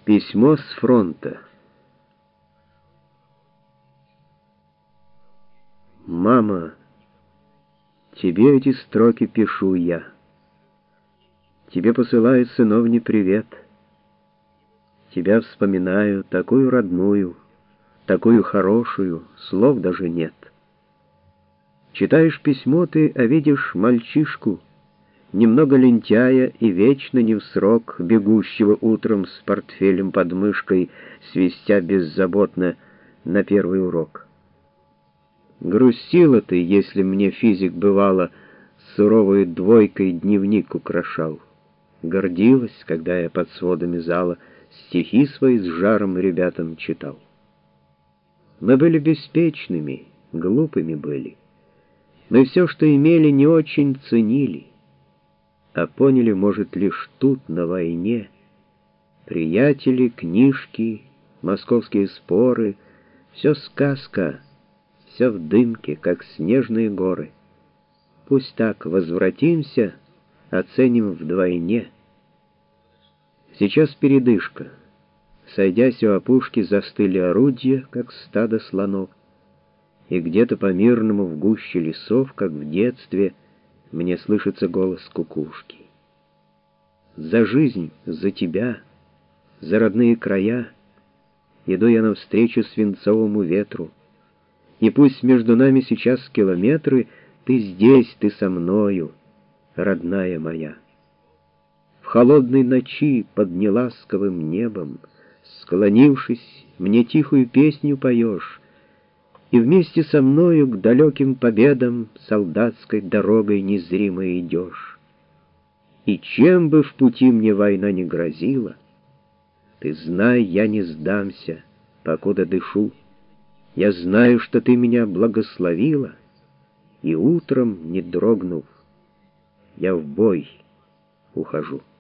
Письмо с фронта. Мама, тебе эти строки пишу я. Тебе посылаю, сыновний, привет. Тебя вспоминаю, такую родную, такую хорошую, слов даже нет. Читаешь письмо ты, а видишь мальчишку, немного лентяя и вечно не в срок, бегущего утром с портфелем под мышкой, свистя беззаботно на первый урок. Грустила ты, если мне физик, бывало, суровой двойкой дневник украшал. Гордилась, когда я под сводами зала стихи свои с жаром ребятам читал. Мы были беспечными, глупыми были. Мы все, что имели, не очень ценили, а поняли, может, лишь тут, на войне. Приятели, книжки, московские споры — все сказка, все в дымке, как снежные горы. Пусть так, возвратимся, оценим вдвойне. Сейчас передышка. Сойдясь у опушки, застыли орудия, как стадо слонов. И где-то по-мирному в гуще лесов, как в детстве, мне слышится голос кукушки. За жизнь, за тебя, за родные края иду я навстречу свинцовому ветру. И пусть между нами сейчас километры, ты здесь, ты со мною, родная моя. В холодной ночи под неласковым небом, склонившись, мне тихую песню поешь, и вместе со мною к далеким победам солдатской дорогой незримо идешь. И чем бы в пути мне война не грозила, ты знай, я не сдамся, покуда дышу. Я знаю, что ты меня благословила, и утром, не дрогнув, я в бой ухожу.